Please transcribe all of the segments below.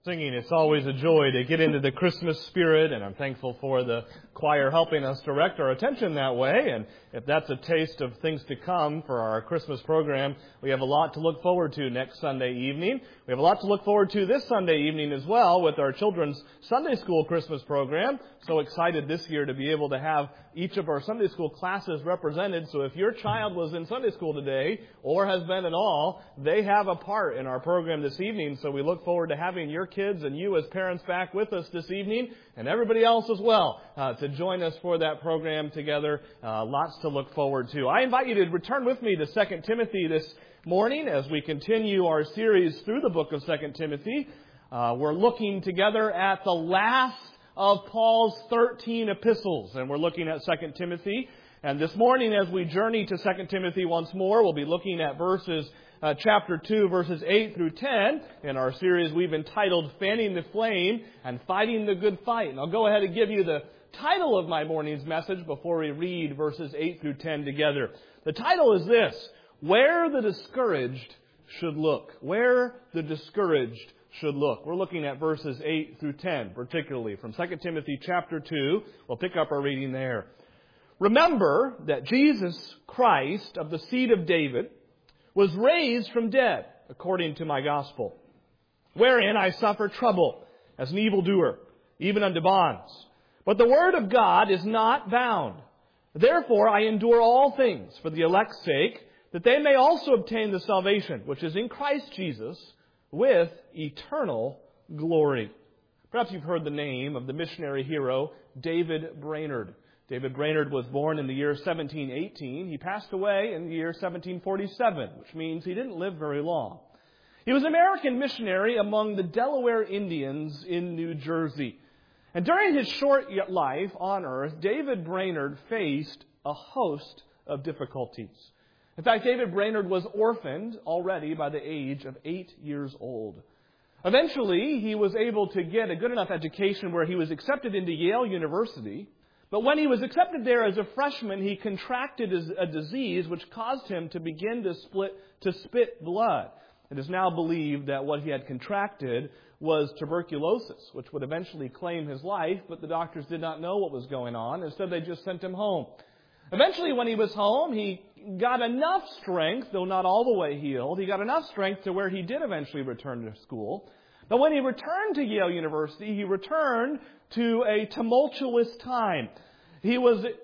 Singing, it's always a joy to get into the Christmas spirit, and I'm thankful for the choir helping us direct our attention that way. And if that's a taste of things to come for our Christmas program, we have a lot to look forward to next Sunday evening. We have a lot to look forward to this Sunday evening as well with our children's Sunday school Christmas program. So excited this year to be able to have each of our Sunday school classes represented. So if your child was in Sunday school today or has been at all, they have a part in our program this evening. So we look forward to having your kids and you as parents back with us this evening, and everybody else as well, to join us for that program together. Lots to look forward to. I invite you to return with me to 2 Timothy this morning as we continue our series through the book of 2 Timothy. We're looking together at the last of Paul's 13 epistles, and we're looking at 2 Timothy. And this morning, as we journey to 2 Timothy once more, we'll be looking at chapter 2, verses 8 through 10. In our series, we've entitled Fanning the Flame and Fighting the Good Fight. And I'll go ahead and give you the title of my morning's message before we read verses 8 through 10 together. The title is this: Where the Discouraged Should Look. Where the Discouraged should look. We're looking at verses 8 through 10, particularly from 2 Timothy chapter 2. We'll pick up our reading there. Remember that Jesus Christ of the seed of David was raised from dead, according to my gospel, wherein I suffer trouble as an evildoer, even unto bonds. But the word of God is not bound. Therefore I endure all things for the elect's sake, that they may also obtain the salvation which is in Christ Jesus with eternal glory. Perhaps you've heard the name of the missionary hero David Brainerd. David Brainerd was born in the year 1718. He passed away in the year 1747, which means he didn't live very long. He was an American missionary among the Delaware Indians in New Jersey. And during his short life on earth, David Brainerd faced a host of difficulties. In fact, David Brainerd was orphaned already by the age of 8 years old. Eventually, he was able to get a good enough education where he was accepted into Yale University. But when he was accepted there as a freshman, he contracted a disease which caused him to begin to spit blood. It is now believed that what he had contracted was tuberculosis, which would eventually claim his life, but the doctors did not know what was going on. Instead, they just sent him home. Eventually, when he was home, he got enough strength, though not all the way healed, he got enough strength to where he did eventually return to school. But when he returned to Yale University, he returned to a tumultuous time. There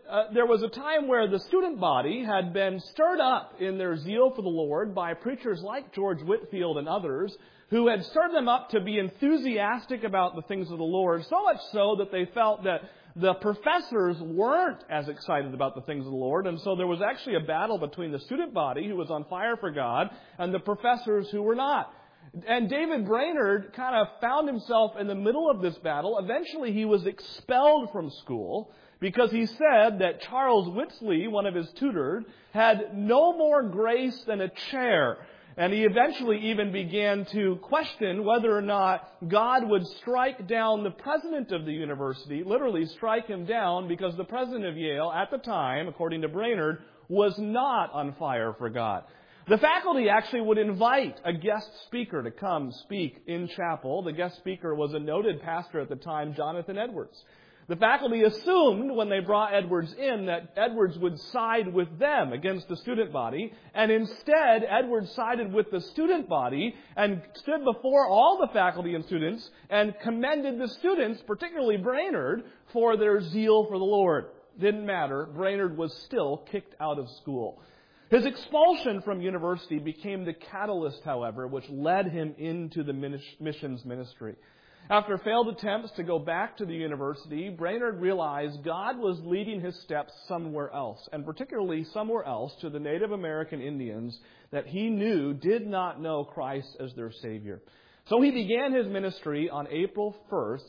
was a time where the student body had been stirred up in their zeal for the Lord by preachers like George Whitefield and others who had stirred them up to be enthusiastic about the things of the Lord, so much so that they felt that the professors weren't as excited about the things of the Lord, and so there was actually a battle between the student body, who was on fire for God, and the professors who were not. And David Brainerd kind of found himself in the middle of this battle. Eventually he was expelled from school because he said that Charles Whitsley, one of his tutors, had no more grace than a chair. And he eventually even began to question whether or not God would strike down the president of the university, literally strike him down, because the president of Yale at the time, according to Brainerd, was not on fire for God. The faculty actually would invite a guest speaker to come speak in chapel. The guest speaker was a noted pastor at the time, Jonathan Edwards. The faculty assumed when they brought Edwards in that Edwards would side with them against the student body, and instead Edwards sided with the student body and stood before all the faculty and students and commended the students, particularly Brainerd, for their zeal for the Lord. Didn't matter. Brainerd was still kicked out of school. His expulsion from university became the catalyst, however, which led him into the missions ministry. After failed attempts to go back to the university, Brainerd realized God was leading his steps somewhere else, and particularly somewhere else to the Native American Indians that he knew did not know Christ as their Savior. So he began his ministry on April 1st,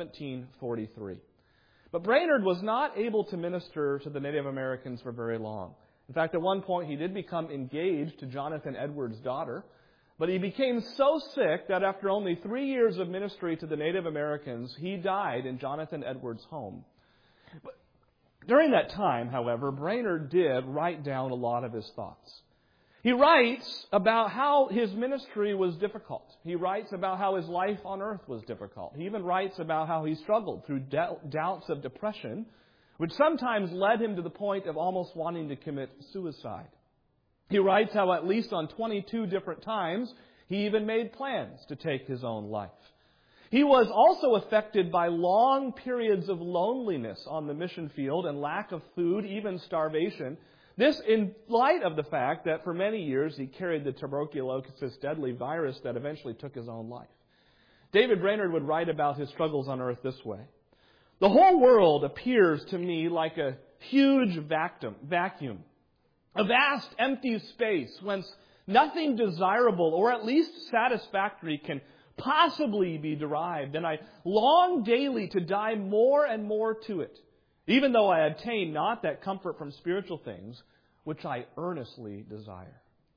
1743. But Brainerd was not able to minister to the Native Americans for very long. In fact, at one point he did become engaged to Jonathan Edwards' daughter. But he became so sick that after only 3 years of ministry to the Native Americans, he died in Jonathan Edwards' home. But during that time, however, Brainerd did write down a lot of his thoughts. He writes about how his ministry was difficult. He writes about how his life on earth was difficult. He even writes about how he struggled through doubts of depression, which sometimes led him to the point of almost wanting to commit suicide. He writes how at least on 22 different times he even made plans to take his own life. He was also affected by long periods of loneliness on the mission field and lack of food, even starvation. This in light of the fact that for many years he carried the tuberculosis deadly virus that eventually took his own life. David Brainerd would write about his struggles on earth this way. The whole world appears to me like a huge vacuum, a vast empty space whence nothing desirable or at least satisfactory can possibly be derived, and I long daily to die more and more to it, even though I obtain not that comfort from spiritual things which I earnestly desire.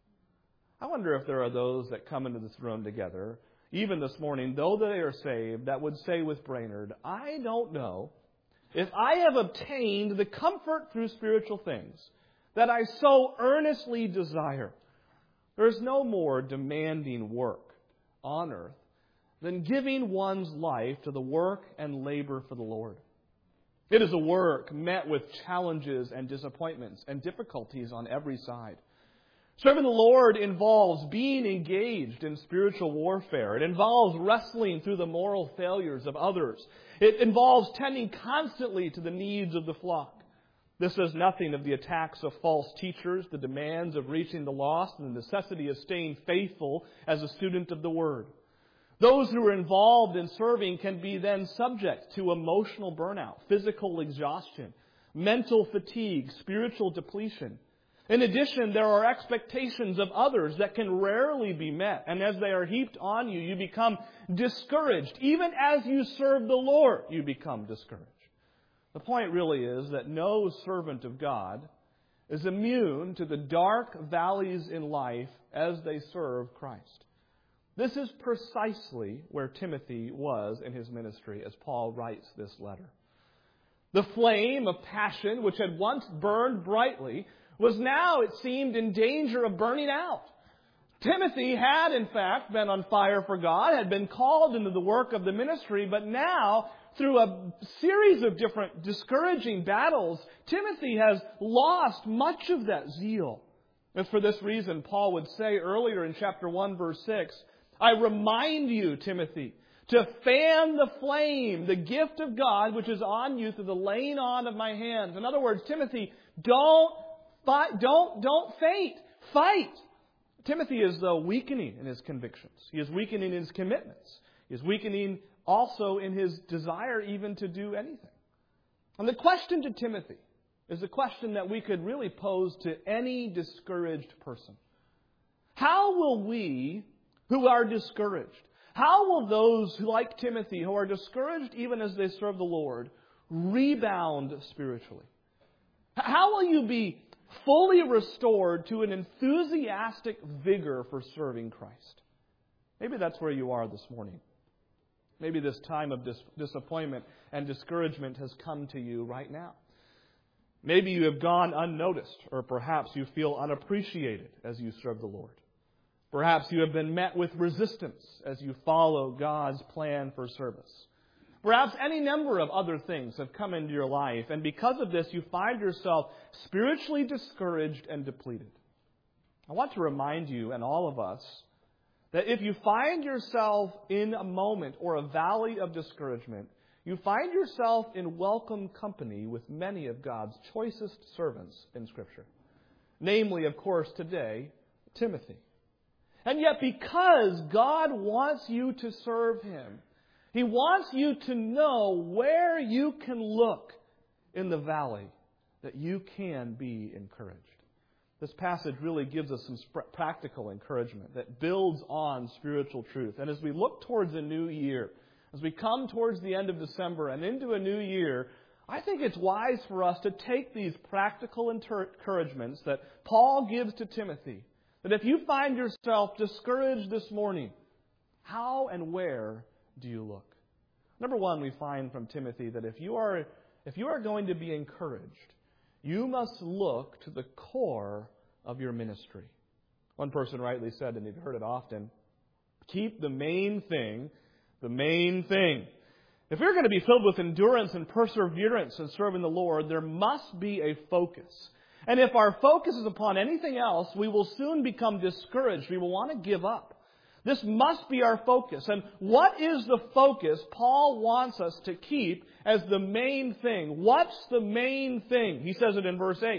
I wonder if there are those that come into this room together, even this morning, though they are saved, that would say with Brainerd, I don't know if I have obtained the comfort through spiritual things that I so earnestly desire. There is no more demanding work on earth than giving one's life to the work and labor for the Lord. It is a work met with challenges and disappointments and difficulties on every side. Serving the Lord involves being engaged in spiritual warfare. It involves wrestling through the moral failures of others. It involves tending constantly to the needs of the flock. This says nothing of the attacks of false teachers, the demands of reaching the lost, and the necessity of staying faithful as a student of the Word. Those who are involved in serving can be then subject to emotional burnout, physical exhaustion, mental fatigue, spiritual depletion. In addition, there are expectations of others that can rarely be met, and as they are heaped on you, you become discouraged. Even as you serve the Lord, you become discouraged. The point really is that no servant of God is immune to the dark valleys in life as they serve Christ. This is precisely where Timothy was in his ministry as Paul writes this letter. The flame of passion, which had once burned brightly, was now, it seemed, in danger of burning out. Timothy had, in fact, been on fire for God, had been called into the work of the ministry, but now, through a series of different discouraging battles, Timothy has lost much of that zeal. And for this reason, Paul would say earlier in chapter 1, verse 6, I remind you, Timothy, to fan the flame, the gift of God, which is on you through the laying on of my hands. In other words, Timothy, don't faint. Fight. Timothy is, though, weakening in his convictions. He is weakening in his commitments. He is weakening also in his desire even to do anything. And the question to Timothy is a question that we could really pose to any discouraged person. How will we who are discouraged, how will those who, like Timothy, who are discouraged even as they serve the Lord, rebound spiritually? How will you be fully restored to an enthusiastic vigor for serving Christ? Maybe that's where you are this morning. Maybe this time of disappointment and discouragement has come to you right now. Maybe you have gone unnoticed, or perhaps you feel unappreciated as you serve the Lord. Perhaps you have been met with resistance as you follow God's plan for service. Perhaps any number of other things have come into your life, and because of this, you find yourself spiritually discouraged and depleted. I want to remind you, and all of us, that if you find yourself in a moment or a valley of discouragement, you find yourself in welcome company with many of God's choicest servants in Scripture. Namely, of course, today, Timothy. And yet, because God wants you to serve Him, He wants you to know where you can look in the valley, that you can be encouraged. This passage really gives us some practical encouragement that builds on spiritual truth. And as we look towards a new year, as we come towards the end of December and into a new year, I think it's wise for us to take these practical encouragements that Paul gives to Timothy. That if you find yourself discouraged this morning, how and where do you look? Number one, we find from Timothy that if you are going to be encouraged, you must look to the core of your ministry. One person rightly said, and you've heard it often, keep the main thing the main thing. If we're going to be filled with endurance and perseverance in serving the Lord, there must be a focus. And if our focus is upon anything else, we will soon become discouraged. We will want to give up. This must be our focus. And what is the focus Paul wants us to keep as the main thing? What's the main thing? He says it in verse 8.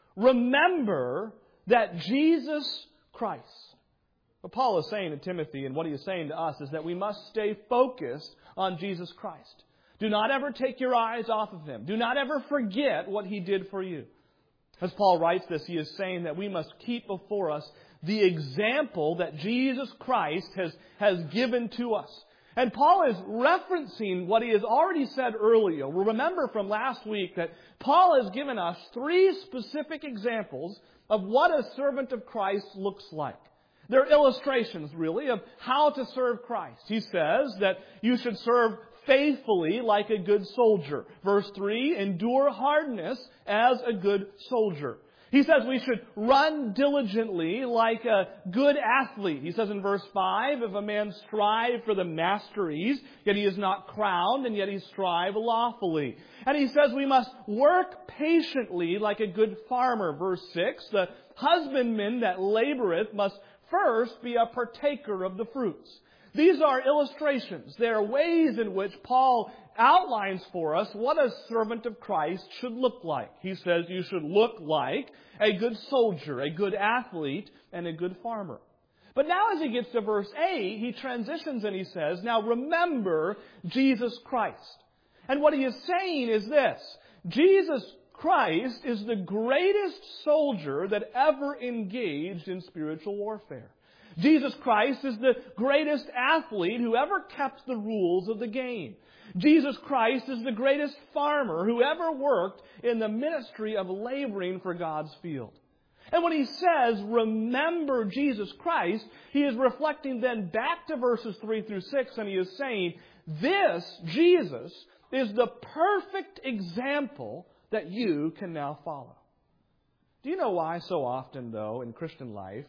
Remember that Jesus Christ. What Paul is saying to Timothy and what he is saying to us is that we must stay focused on Jesus Christ. Do not ever take your eyes off of Him. Do not ever forget what He did for you. As Paul writes this, he is saying that we must keep before us the example that Jesus Christ has given to us. And Paul is referencing what he has already said earlier. We'll remember from last week that Paul has given us 3 specific examples of what a servant of Christ looks like. They're illustrations, really, of how to serve Christ. He says that you should serve faithfully like a good soldier. Verse 3, endure hardness as a good soldier. He says we should run diligently like a good athlete. He says in verse 5, if a man strive for the masteries, yet he is not crowned, and yet he strive lawfully. And he says we must work patiently like a good farmer. Verse 6, the husbandman that laboreth must first be a partaker of the fruits. These are illustrations. They are ways in which Paul outlines for us what a servant of Christ should look like. He says you should look like a good soldier, a good athlete, and a good farmer. But now as he gets to verse 8, he transitions and he says, now remember Jesus Christ. And what he is saying is this: Jesus Christ is the greatest soldier that ever engaged in spiritual warfare. Jesus Christ is the greatest athlete who ever kept the rules of the game. Jesus Christ is the greatest farmer who ever worked in the ministry of laboring for God's field. And when he says, remember Jesus Christ, he is reflecting then back to verses 3 through 6, and he is saying, this, Jesus, is the perfect example that you can now follow. Do you know why so often, though, in Christian life,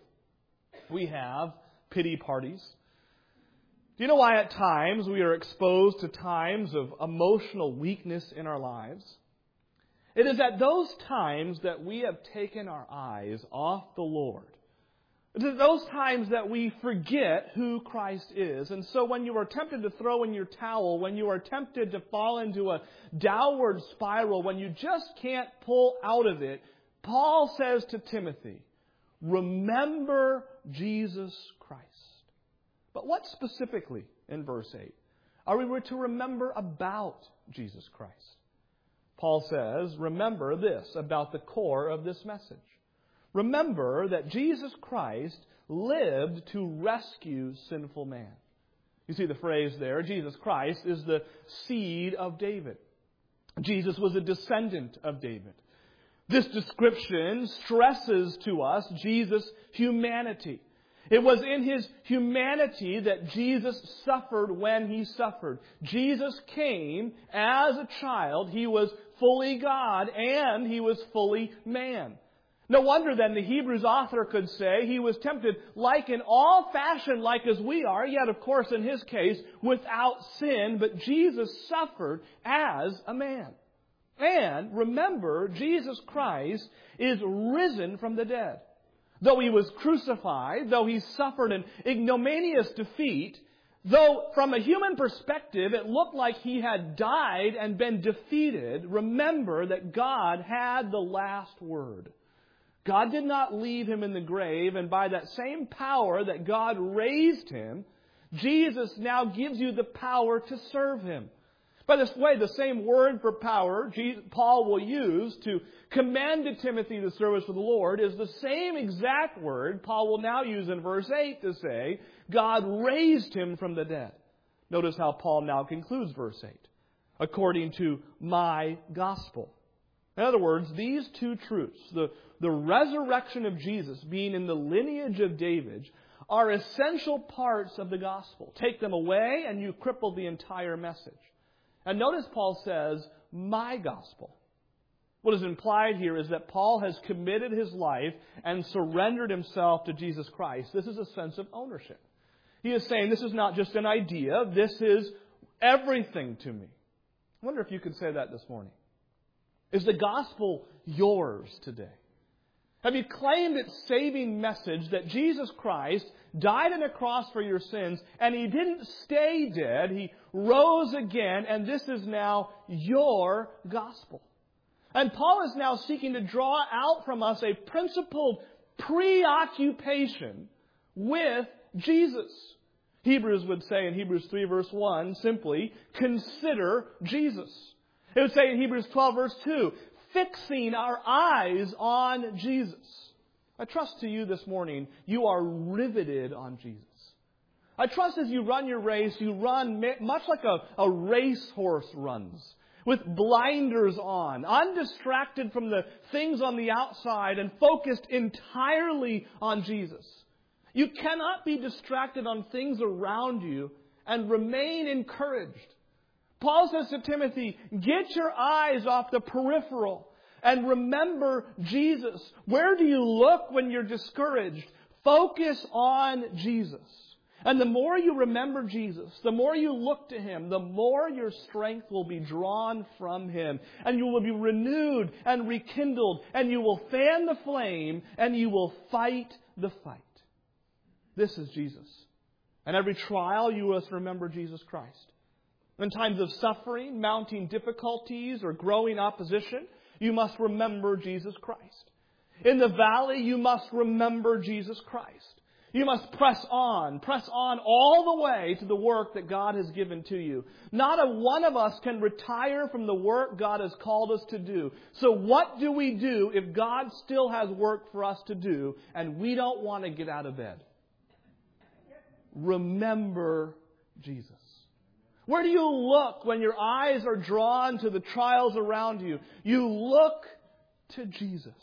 we have pity parties? Do you know why at times we are exposed to times of emotional weakness in our lives? It is at those times that we have taken our eyes off the Lord. It is at those times that we forget who Christ is. And so when you are tempted to throw in your towel, when you are tempted to fall into a downward spiral, when you just can't pull out of it, Paul says to Timothy, remember Jesus Christ. But what specifically in verse 8 are we to remember about Jesus Christ? Paul says, remember this about the core of this message. Remember that Jesus Christ lived to rescue sinful man. You see the phrase there, Jesus Christ is the seed of David. Jesus was a descendant of David. This description stresses to us Jesus' humanity. It was in His humanity that Jesus suffered when He suffered. Jesus came as a child. He was fully God and He was fully man. No wonder then the Hebrews author could say He was tempted like in all fashion like as we are, yet of course in His case without sin, but Jesus suffered as a man. And remember, Jesus Christ is risen from the dead. Though He was crucified, though He suffered an ignominious defeat, though from a human perspective it looked like He had died and been defeated, remember that God had the last word. God did not leave Him in the grave, and by that same power that God raised Him, Jesus now gives you the power to serve Him. By this way, the same word for power Paul will use to commend to Timothy the service of the Lord is the same exact word Paul will now use in verse 8 to say, God raised Him from the dead. Notice how Paul now concludes verse 8. According to my gospel. In other words, these two truths, the resurrection of Jesus being in the lineage of David, are essential parts of the gospel. Take them away and you cripple the entire message. And notice Paul says, my gospel. What is implied here is that Paul has committed his life and surrendered himself to Jesus Christ. This is a sense of ownership. He is saying, this is not just an idea, this is everything to me. I wonder if you could say that this morning. Is the gospel yours today? Have you claimed its saving message that Jesus Christ died on a cross for your sins, and He didn't stay dead, He rose again, and this is now your gospel? And Paul is now seeking to draw out from us a principled preoccupation with Jesus. Hebrews would say in Hebrews 3 verse 1 simply, consider Jesus. It would say in Hebrews 12 verse 2, fixing our eyes on Jesus. I trust to you this morning, you are riveted on Jesus. I trust as you run your race, you run much like a racehorse runs, with blinders on, undistracted from the things on the outside and focused entirely on Jesus. You cannot be distracted on things around you and remain encouraged. Paul says to Timothy, get your eyes off the peripheral and remember Jesus. Where do you look when you're discouraged? Focus on Jesus. And the more you remember Jesus, the more you look to Him, the more your strength will be drawn from Him. And you will be renewed and rekindled. And you will fan the flame and you will fight the fight. This is Jesus. And every trial you must remember Jesus Christ. In times of suffering, mounting difficulties, or growing opposition, you must remember Jesus Christ. In the valley, you must remember Jesus Christ. You must press on all the way to the work that God has given to you. Not a one of us can retire from the work God has called us to do. So what do we do if God still has work for us to do and we don't want to get out of bed? Remember Jesus. Where do you look when your eyes are drawn to the trials around you? You look to Jesus.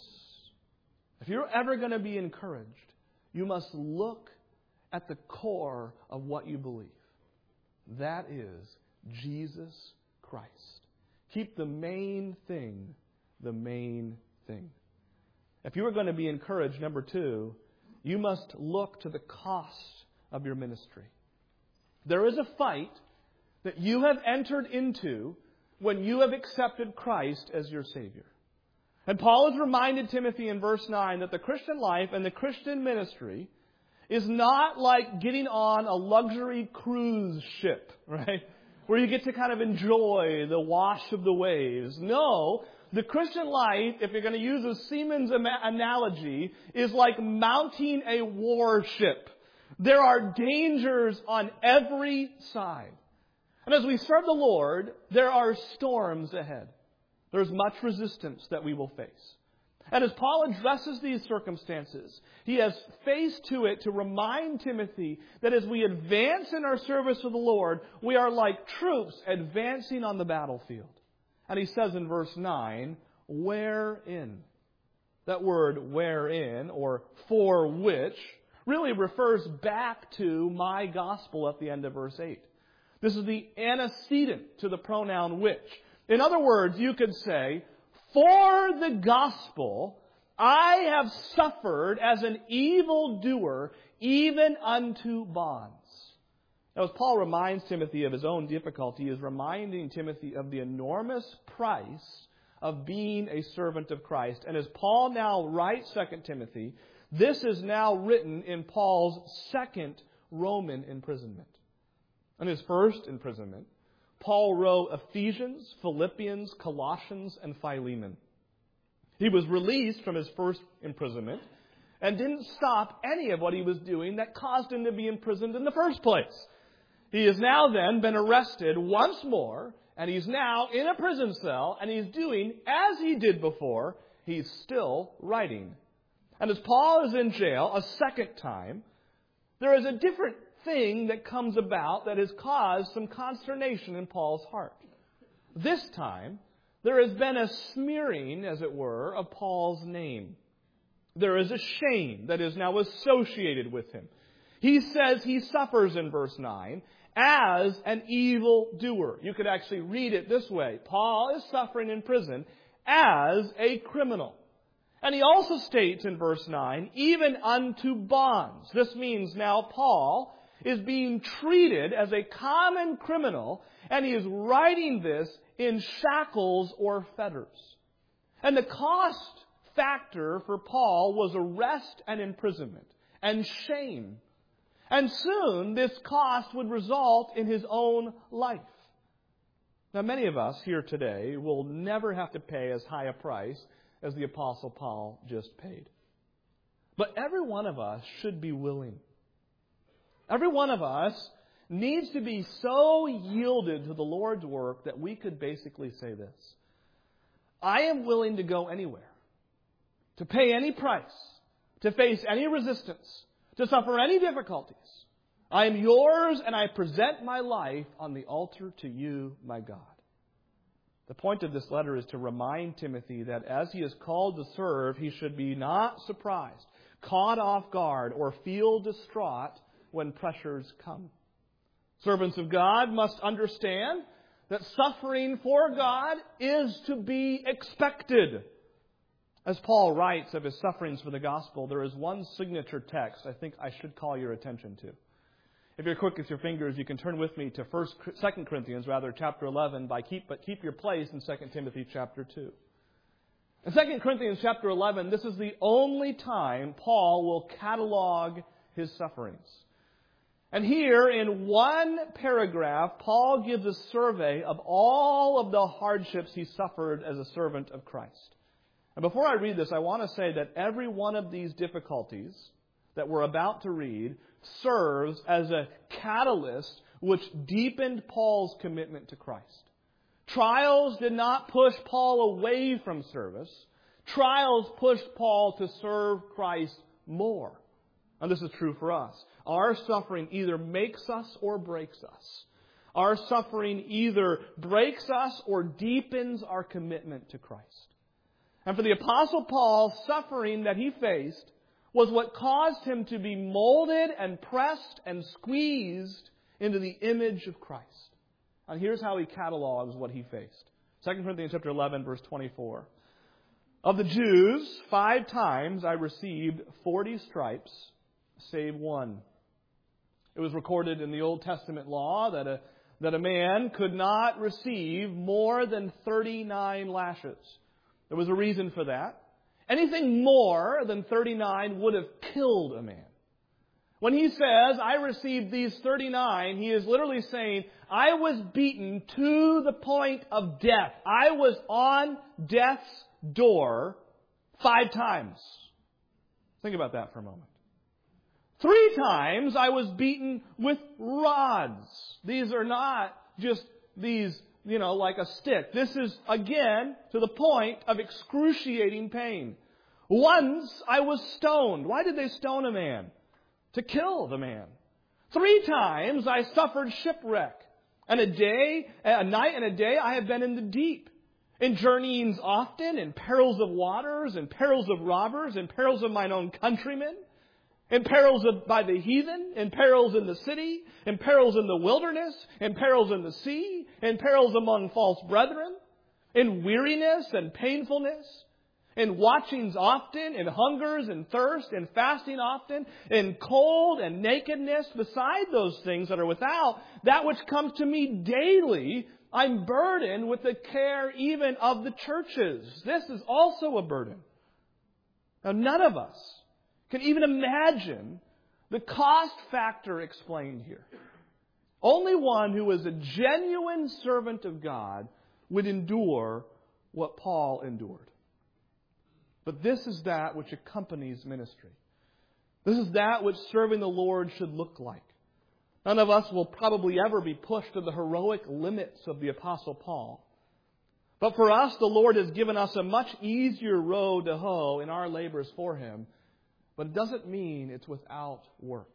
If you're ever going to be encouraged, you must look at the core of what you believe. That is Jesus Christ. Keep the main thing the main thing. If you are going to be encouraged, number 2, you must look to the cost of your ministry. There is a fight that you have entered into when you have accepted Christ as your Savior. And Paul has reminded Timothy in verse 9 that the Christian life and the Christian ministry is not like getting on a luxury cruise ship, right? Where you get to kind of enjoy the wash of the waves. No, the Christian life, if you're going to use a seaman's analogy, is like mounting a warship. There are dangers on every side. And as we serve the Lord, there are storms ahead. There's much resistance that we will face. And as Paul addresses these circumstances, he has faced to it to remind Timothy that as we advance in our service to the Lord, we are like troops advancing on the battlefield. And he says in verse 9, wherein. That word wherein, or for which, really refers back to my gospel at the end of verse 8. This is the antecedent to the pronoun which. In other words, you could say, for the gospel, I have suffered as an evildoer, even unto bonds. Now, as Paul reminds Timothy of his own difficulty, he is reminding Timothy of the enormous price of being a servant of Christ. And as Paul now writes 2 Timothy, this is now written in Paul's second Roman imprisonment. In his first imprisonment, Paul wrote Ephesians, Philippians, Colossians, and Philemon. He was released from his first imprisonment and didn't stop any of what he was doing that caused him to be imprisoned in the first place. He has now then been arrested once more, and he's now in a prison cell, and he's doing as he did before. He's still writing. And as Paul is in jail a second time, there is a different thing that comes about that has caused some consternation in Paul's heart. This time, there has been a smearing, as it were, of Paul's name. There is a shame that is now associated with him. He says he suffers in verse 9 as an evildoer. You could actually read it this way. Paul is suffering in prison as a criminal. And he also states in verse 9, even unto bonds. This means now Paul is being treated as a common criminal, and he is writing this in shackles or fetters. And the cost factor for Paul was arrest and imprisonment and shame. And soon this cost would result in his own life. Now, many of us here today will never have to pay as high a price as the Apostle Paul just paid. But every one of us should be willing. Every one of us needs to be so yielded to the Lord's work that we could basically say this: I am willing to go anywhere, to pay any price, to face any resistance, to suffer any difficulties. I am yours, and I present my life on the altar to you, my God. The point of this letter is to remind Timothy that as he is called to serve, he should be not surprised, caught off guard, or feel distraught when pressures come. Servants of God must understand that suffering for God is to be expected. As Paul writes of his sufferings for the gospel, there is one signature text I think I should call your attention to. If you're quick with your fingers, you can turn with me to 2 Corinthians, chapter 11, but keep your place in 2 Timothy chapter 2. In 2 Corinthians chapter 11, this is the only time Paul will catalog his sufferings. And here, in one paragraph, Paul gives a survey of all of the hardships he suffered as a servant of Christ. And before I read this, I want to say that every one of these difficulties that we're about to read serves as a catalyst which deepened Paul's commitment to Christ. Trials did not push Paul away from service. Trials pushed Paul to serve Christ more. And this is true for us. Our suffering either makes us or breaks us. Our suffering either breaks us or deepens our commitment to Christ. And for the Apostle Paul, suffering that he faced was what caused him to be molded and pressed and squeezed into the image of Christ. And here's how he catalogs what he faced. 2 Corinthians chapter 11, verse 24. Of the Jews, 5 times I received 40 stripes, save one. It was recorded in the Old Testament law that a man could not receive more than 39 lashes. There was a reason for that. Anything more than 39 would have killed a man. When he says, I received these 39, he is literally saying, I was beaten to the point of death. I was on death's door 5 times. Think about that for a moment. 3 times I was beaten with rods. These are not just these, like a stick. This is, again, to the point of excruciating pain. Once I was stoned. Why did they stone a man? To kill the man. 3 times I suffered shipwreck. And a night and a day I have been in the deep. In journeyings often, in perils of waters, in perils of robbers, in perils of mine own countrymen, in perils by the heathen, in perils in the city, in perils in the wilderness, in perils in the sea, in perils among false brethren, in weariness and painfulness, in watchings often, in hungers and thirst, in fasting often, in cold and nakedness, beside those things that are without, that which comes to me daily, I'm burdened with the care even of the churches. This is also a burden. Now, none of us can even imagine the cost factor explained here. Only one who is a genuine servant of God would endure what Paul endured. But this is that which accompanies ministry. This is that which serving the Lord should look like. None of us will probably ever be pushed to the heroic limits of the Apostle Paul. But for us, the Lord has given us a much easier road to hoe in our labors for Him. But it doesn't mean it's without work.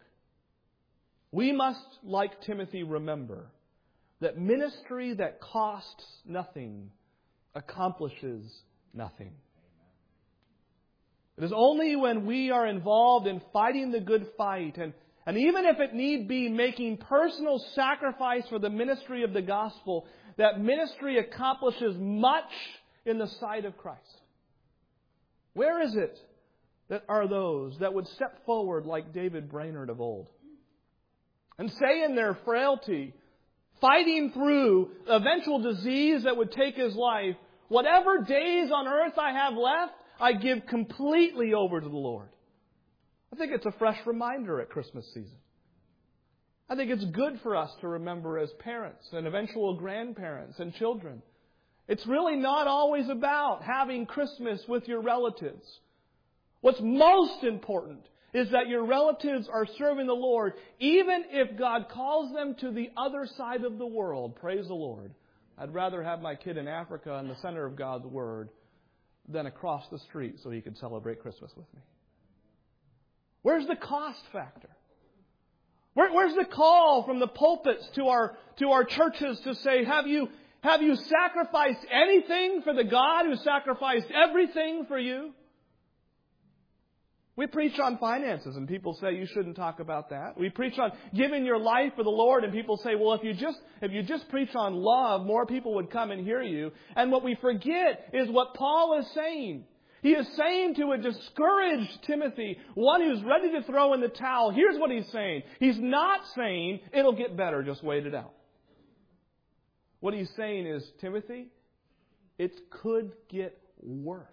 We must, like Timothy, remember that ministry that costs nothing accomplishes nothing. It is only when we are involved in fighting the good fight, and even if it need be making personal sacrifice for the ministry of the gospel, that ministry accomplishes much in the sight of Christ? Where is it that are those that would step forward like David Brainerd of old and say in their frailty, fighting through eventual disease that would take his life, whatever days on earth I have left, I give completely over to the Lord? I think it's a fresh reminder at Christmas season. I think it's good for us to remember as parents and eventual grandparents and children. It's really not always about having Christmas with your relatives. What's most important is that your relatives are serving the Lord, even if God calls them to the other side of the world. Praise the Lord. I'd rather have my kid in Africa in the center of God's Word than across the street so he could celebrate Christmas with me. Where's the cost factor? Where's the call from the pulpits to our churches to say, have you sacrificed anything for the God who sacrificed everything for you? We preach on finances and people say you shouldn't talk about that. We preach on giving your life for the Lord and people say, well, if you just preach on love, more people would come and hear you. And what we forget is what Paul is saying. He is saying to a discouraged Timothy, one who's ready to throw in the towel, here's what he's saying. He's not saying it'll get better, just wait it out. What he's saying is, Timothy, it could get worse.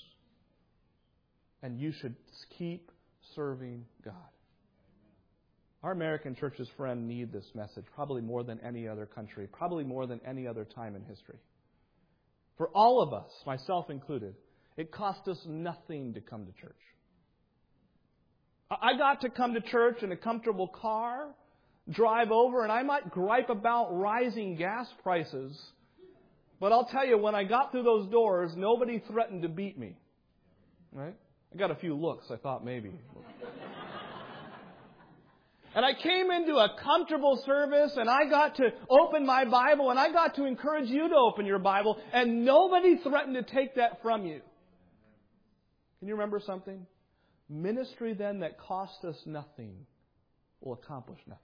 And you should keep serving God. Our American churches, friend, need this message probably more than any other country, probably more than any other time in history. For all of us, myself included, it cost us nothing to come to church. I got to come to church in a comfortable car, drive over, and I might gripe about rising gas prices. But I'll tell you, when I got through those doors, nobody threatened to beat me. Right? I got a few looks, I thought maybe. And I came into a comfortable service and I got to open my Bible and I got to encourage you to open your Bible and nobody threatened to take that from you. Can you remember something? Ministry then that costs us nothing will accomplish nothing.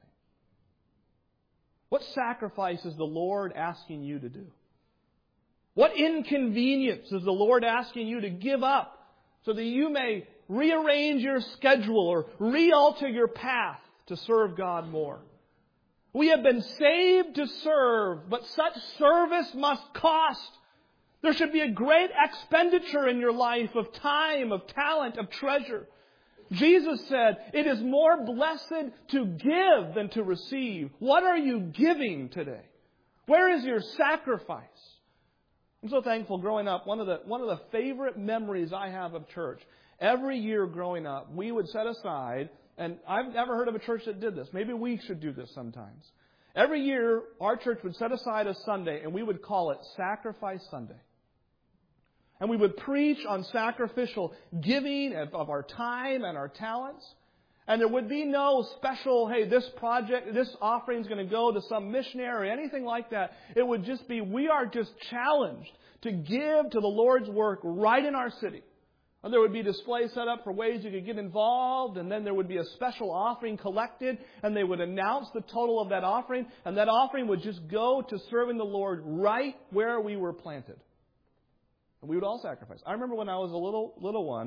What sacrifice is the Lord asking you to do? What inconvenience is the Lord asking you to give up so that you may rearrange your schedule or realter your path to serve God more? We have been saved to serve, but such service must cost. There should be a great expenditure in your life of time, of talent, of treasure. Jesus said, it is more blessed to give than to receive. What are you giving today? Where is your sacrifice? I'm so thankful growing up. One of the favorite memories I have of church, every year growing up, we would set aside, and I've never heard of a church that did this. Maybe we should do this sometimes. Every year, our church would set aside a Sunday, and we would call it Sacrifice Sunday. And we would preach on sacrificial giving of our time and our talents. And there would be no special, hey, this offering is going to go to some missionary or anything like that. It would just be, we are just challenged to give to the Lord's work right in our city. And there would be displays set up for ways you could get involved. And then there would be a special offering collected. And they would announce the total of that offering. And that offering would just go to serving the Lord right where we were planted. And we would all sacrifice. I remember when I was a little one,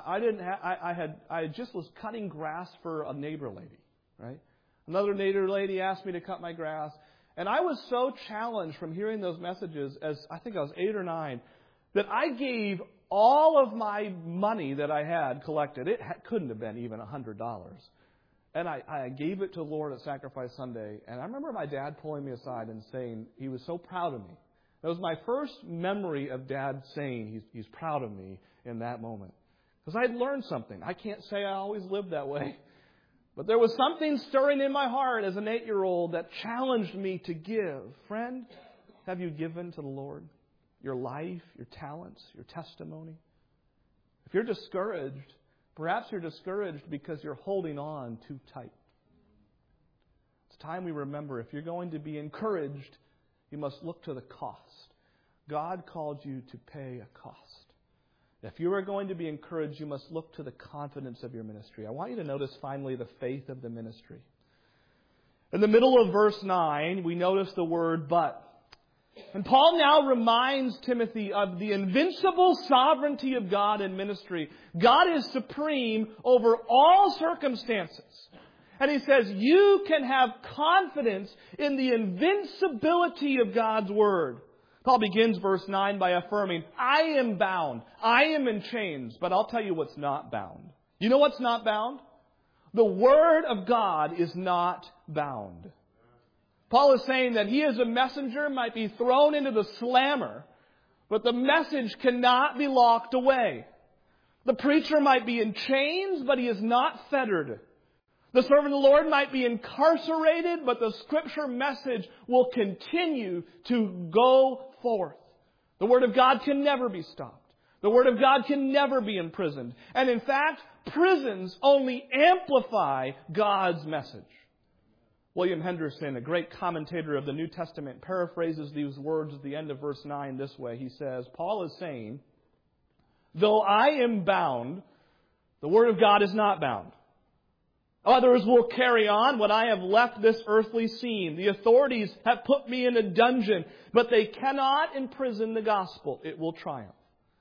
I just was cutting grass for a neighbor lady, right? Another neighbor lady asked me to cut my grass. And I was so challenged from hearing those messages as I think I was 8 or 9, that I gave all of my money that I had collected. It couldn't have been even $100. And I gave it to the Lord at Sacrifice Sunday. And I remember my dad pulling me aside and saying he was so proud of me. That was my first memory of Dad saying he's proud of me in that moment. Because I'd learned something. I can't say I always lived that way. But there was something stirring in my heart as an 8-year-old that challenged me to give. Friend, have you given to the Lord your life, your talents, your testimony? If you're discouraged, perhaps you're discouraged because you're holding on too tight. It's time we remember if you're going to be encouraged, you must look to the cost. God called you to pay a cost. If you are going to be encouraged, you must look to the confidence of your ministry. I want you to notice finally the faith of the ministry. In the middle of verse 9, we notice the word but. And Paul now reminds Timothy of the invincible sovereignty of God in ministry. God is supreme over all circumstances. And he says, you can have confidence in the invincibility of God's Word. Paul begins verse 9 by affirming, I am bound. I am in chains. But I'll tell you what's not bound. You know what's not bound? The Word of God is not bound. Paul is saying that he as a messenger might be thrown into the slammer, but the message cannot be locked away. The preacher might be in chains, but he is not fettered. The servant of the Lord might be incarcerated, but the Scripture message will continue to go forth. The Word of God can never be stopped. The Word of God can never be imprisoned. And in fact, prisons only amplify God's message. William Henderson, a great commentator of the New Testament, paraphrases these words at the end of verse 9 this way. He says, Paul is saying, though I am bound, the Word of God is not bound. Others will carry on when I have left this earthly scene. The authorities have put me in a dungeon, but they cannot imprison the gospel. It will triumph.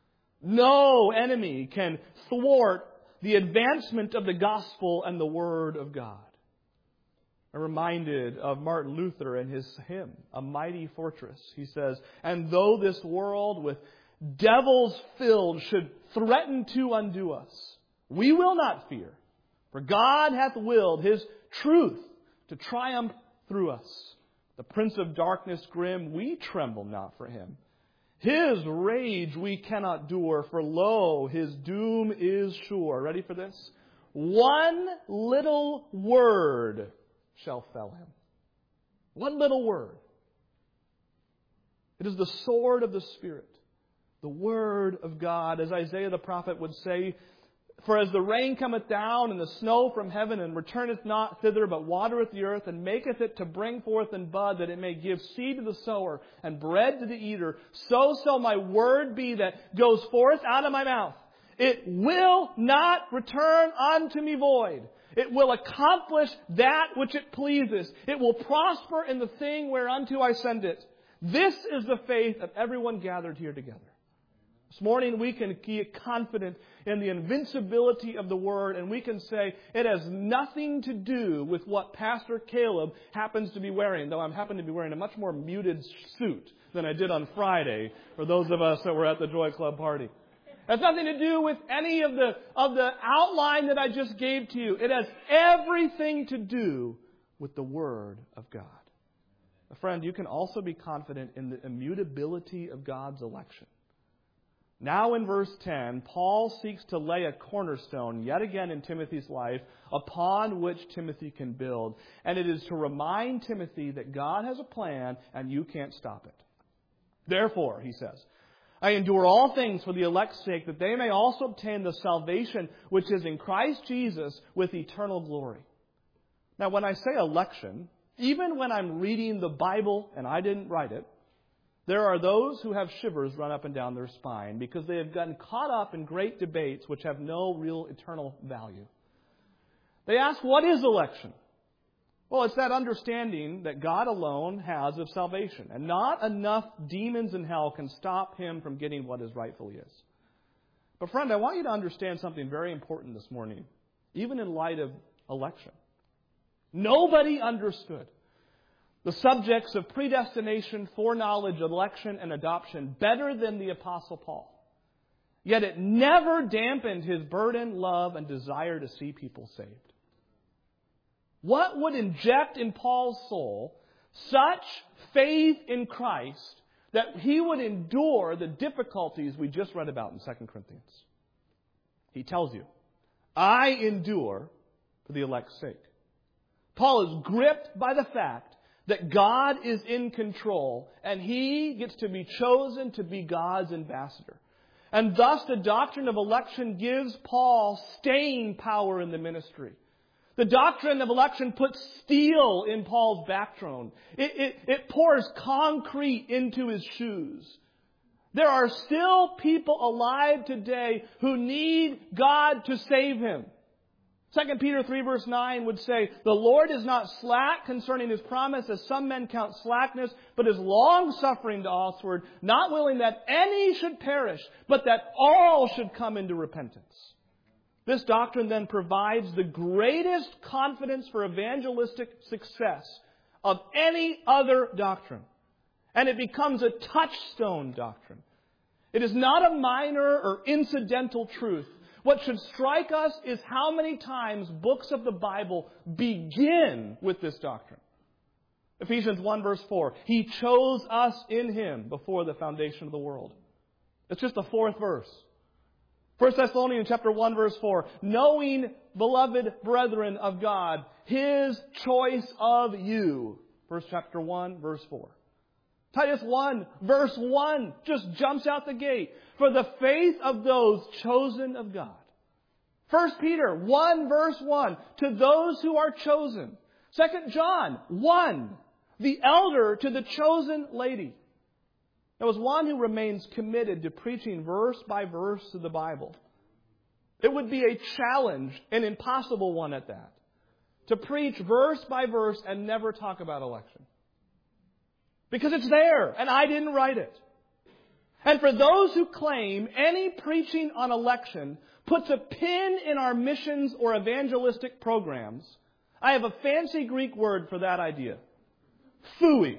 No enemy can thwart the advancement of the gospel and the Word of God. I'm reminded of Martin Luther and his hymn, A Mighty Fortress. He says, and though this world with devils filled should threaten to undo us, we will not fear, for God hath willed His truth to triumph through us. The prince of darkness grim, we tremble not for him. His rage we cannot endure, for lo, his doom is sure. Ready for this? One little word shall fell him. One little word. It is the sword of the Spirit, the Word of God. As Isaiah the prophet would say, for as the rain cometh down and the snow from heaven, and returneth not thither, but watereth the earth, and maketh it to bring forth and bud, that it may give seed to the sower, and bread to the eater, so shall my word be that goes forth out of my mouth. It will not return unto me void. It will accomplish that which it pleases. It will prosper in the thing whereunto I send it. This is the faith of everyone gathered here together. This morning we can get confident in the invincibility of the Word, and we can say it has nothing to do with what Pastor Caleb happens to be wearing, though I happen to be wearing a much more muted suit than I did on Friday for those of us that were at the Joy Club party. It has nothing to do with any of the outline that I just gave to you. It has everything to do with the Word of God. Friend, you can also be confident in the immutability of God's election. Now in verse 10, Paul seeks to lay a cornerstone yet again in Timothy's life upon which Timothy can build. And it is to remind Timothy that God has a plan and you can't stop it. Therefore, he says, I endure all things for the elect's sake, that they may also obtain the salvation which is in Christ Jesus with eternal glory. Now, when I say election, even when I'm reading the Bible and I didn't write it, there are those who have shivers run up and down their spine because they have gotten caught up in great debates which have no real eternal value. They ask, what is election? Well, it's that understanding that God alone has of salvation. And not enough demons in hell can stop Him from getting what His rightfully is. But friend, I want you to understand something very important this morning, even in light of election. Nobody understood the subjects of predestination, foreknowledge, election, and adoption better than the Apostle Paul. Yet it never dampened his burden, love, and desire to see people saved. What would inject in Paul's soul such faith in Christ that he would endure the difficulties we just read about in 2 Corinthians? He tells you, I endure for the elect's sake. Paul is gripped by the fact that God is in control and he gets to be chosen to be God's ambassador. And thus the doctrine of election gives Paul staying power in the ministry. The doctrine of election puts steel in Paul's backbone. It pours concrete into his shoes. There are still people alive today who need God to save him. 2 Peter 3 verse 9 would say, "The Lord is not slack concerning His promise, as some men count slackness, but is long-suffering to usward, not willing that any should perish, but that all should come into repentance." This doctrine then provides the greatest confidence for evangelistic success of any other doctrine. And it becomes a touchstone doctrine. It is not a minor or incidental truth. What should strike us is how many times books of the Bible begin with this doctrine. Ephesians 1 verse 4. He chose us in Him before the foundation of the world. It's just the fourth verse. 1 Thessalonians chapter 1 verse 4. Knowing, beloved brethren of God, His choice of you. 1 chapter 1 verse 4. Titus 1 verse 1 just jumps out the gate. For the faith of those chosen of God. 1 Peter 1 verse 1. To those who are chosen. 2 John 1. The elder to the chosen lady. There was one who remains committed to preaching verse by verse to the Bible. It would be a challenge, an impossible one at that, to preach verse by verse and never talk about election. Because it's there, and I didn't write it. And for those who claim any preaching on election puts a pin in our missions or evangelistic programs, I have a fancy Greek word for that idea. Phooey.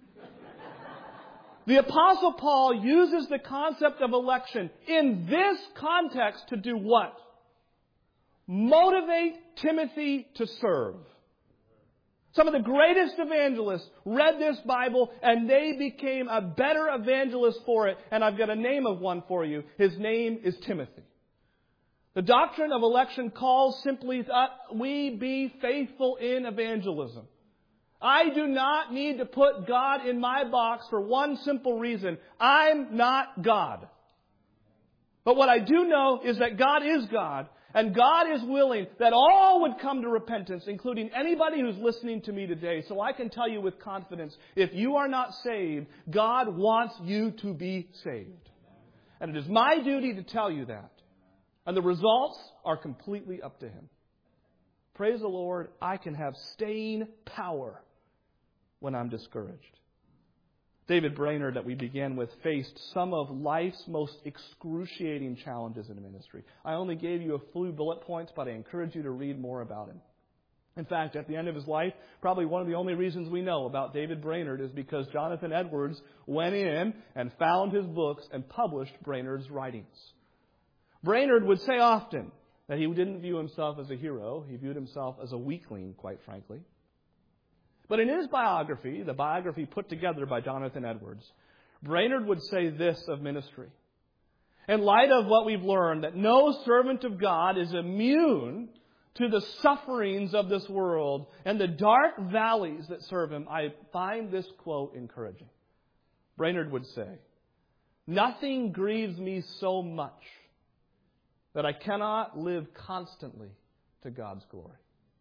The Apostle Paul uses the concept of election in this context to do what? Motivate Timothy to serve. Some of the greatest evangelists read this Bible and they became a better evangelist for it. And I've got a name of one for you. His name is Timothy. The doctrine of election calls simply that we be faithful in evangelism. I do not need to put God in my box for one simple reason. I'm not God. But what I do know is that God is God. And God is willing that all would come to repentance, including anybody who's listening to me today. So I can tell you with confidence, if you are not saved, God wants you to be saved. And it is my duty to tell you that. And the results are completely up to Him. Praise the Lord, I can have staying power when I'm discouraged. David Brainerd, that we began with, faced some of life's most excruciating challenges in ministry. I only gave you a few bullet points, but I encourage you to read more about him. In fact, at the end of his life, probably one of the only reasons we know about David Brainerd is because Jonathan Edwards went in and found his books and published Brainerd's writings. Brainerd would say often that he didn't view himself as a hero. He viewed himself as a weakling, quite frankly. But in his biography, the biography put together by Jonathan Edwards, Brainerd would say this of ministry. In light of what we've learned, that no servant of God is immune to the sufferings of this world and the dark valleys that serve him, I find this quote encouraging. Brainerd would say, "Nothing grieves me so much that I cannot live constantly to God's glory."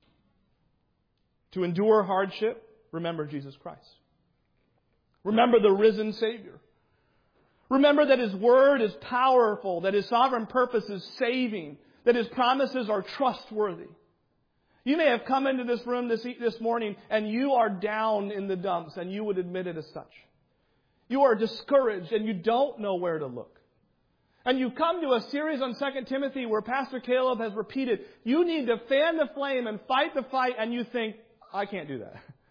To endure hardship, remember Jesus Christ. Remember the risen Savior. Remember that His Word is powerful, that His sovereign purpose is saving, that His promises are trustworthy. You may have come into this room this morning and you are down in the dumps, and you would admit it as such. You are discouraged and you don't know where to look. And you come to a series on 2 Timothy where Pastor Caleb has repeated, you need to fan the flame and fight the fight, and you think, I can't do that.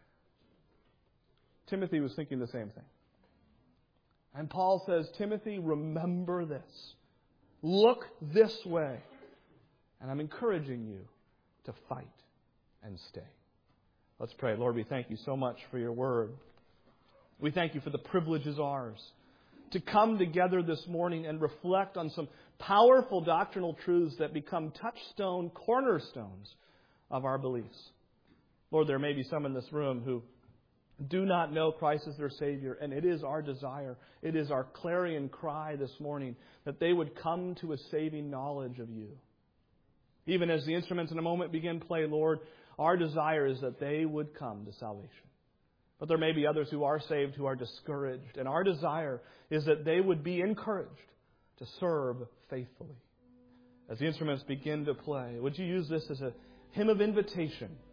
Timothy was thinking the same thing. And Paul says, Timothy, remember this. Look this way. And I'm encouraging you to fight and stay. Let's pray. Lord, we thank you so much for your word. We thank you for the privilege is ours to come together this morning and reflect on some powerful doctrinal truths that become touchstone cornerstones of our beliefs. Lord, there may be some in this room who do not know Christ as their Savior, and it is our desire, it is our clarion cry this morning that they would come to a saving knowledge of you. Even as the instruments in a moment begin play, Lord, our desire is that they would come to salvation. But there may be others who are saved who are discouraged, and our desire is that they would be encouraged to serve faithfully. as the instruments begin to play, would you use this as a hymn of invitation